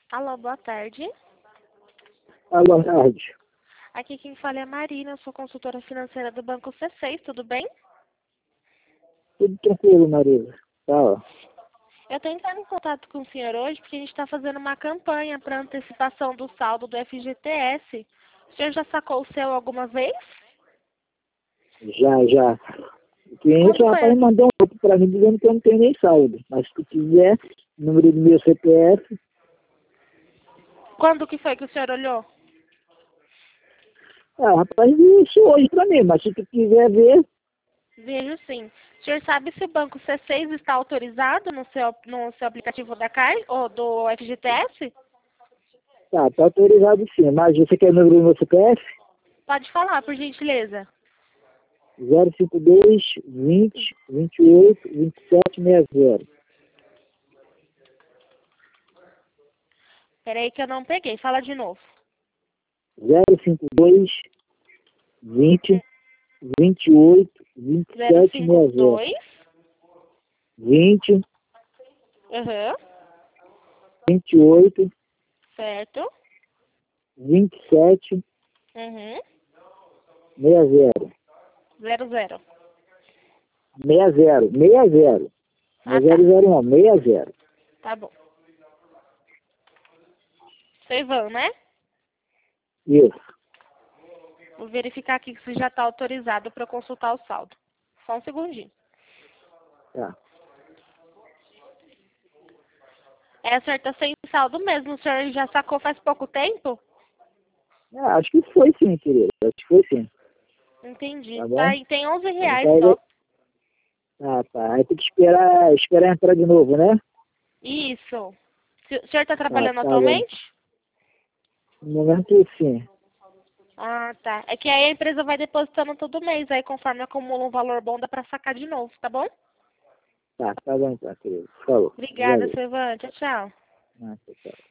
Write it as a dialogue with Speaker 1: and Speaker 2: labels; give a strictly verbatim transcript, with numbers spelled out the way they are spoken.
Speaker 1: Alô, boa tarde.
Speaker 2: Ah, boa tarde.
Speaker 1: Aqui quem fala é a Marina, eu sou consultora financeira do Banco C seis, tudo bem?
Speaker 2: Tudo tranquilo, Marisa. Tá, ó.
Speaker 1: Eu estou entrando em contato com o senhor hoje porque a gente está fazendo uma campanha para antecipação do saldo do F G T S. O senhor já sacou o seu alguma vez?
Speaker 2: Já, já. O cliente,
Speaker 1: Quando
Speaker 2: o
Speaker 1: foi?
Speaker 2: rapaz mandou um outro pra mim dizendo que eu não tenho nem saldo. Mas se tu quiser, o número do meu C P F,
Speaker 1: Quando que foi que o senhor olhou?
Speaker 2: ah, o rapaz disse isso hoje pra mim, mas se tu quiser ver,
Speaker 1: Vejo sim. O senhor sabe se o Banco C seis está autorizado no seu, no seu aplicativo da C A I ou do F G T S?
Speaker 2: tá, tá autorizado sim. Mas você quer o número do meu C P F?
Speaker 1: Pode falar, por gentileza.
Speaker 2: zero cinco dois, vinte, vinte e oito, vinte e sete, sessenta.
Speaker 1: Peraí que eu não peguei. Fala de novo.
Speaker 2: zero cinco dois, vinte, vinte e oito, vinte e
Speaker 1: zero
Speaker 2: sete,
Speaker 1: cinco
Speaker 2: sessenta.
Speaker 1: dois.
Speaker 2: vinte,
Speaker 1: Aham.
Speaker 2: vinte e oito,
Speaker 1: Certo.
Speaker 2: vinte e sete,
Speaker 1: Uhum.
Speaker 2: sessenta.
Speaker 1: Zero, zero.
Speaker 2: Meia zero, meia zero. Não
Speaker 1: Ah,
Speaker 2: é
Speaker 1: tá.
Speaker 2: zero zero não, meia zero.
Speaker 1: Tá bom. Seu Ivan, né?
Speaker 2: Isso,
Speaker 1: Vou verificar aqui se já está autorizado para consultar o saldo. Só um segundinho.
Speaker 2: tá.
Speaker 1: É, o senhor está sem saldo mesmo. O senhor já sacou faz pouco tempo?
Speaker 2: Ah, acho que foi sim, querido. Acho que foi sim.
Speaker 1: Entendi.
Speaker 2: Tá
Speaker 1: Tá,
Speaker 2: bom?
Speaker 1: e tem onze reais
Speaker 2: Então,
Speaker 1: só.
Speaker 2: eu- ah, tá. Aí tem que esperar, esperar entrar de novo, né?
Speaker 1: Isso. Se- O senhor está
Speaker 2: Tá,
Speaker 1: trabalhando
Speaker 2: tá bom.
Speaker 1: atualmente?
Speaker 2: No momento sim.
Speaker 1: Ah, tá. É que aí a empresa vai depositando todo mês. Aí conforme acumula um valor bom, dá para sacar de novo, tá bom?
Speaker 2: Tá, tá bom então, querido. Falou.
Speaker 1: Obrigada,
Speaker 2: Valeu.
Speaker 1: seu Ivan. Tchau, tchau.
Speaker 2: Ah, tchau, tchau.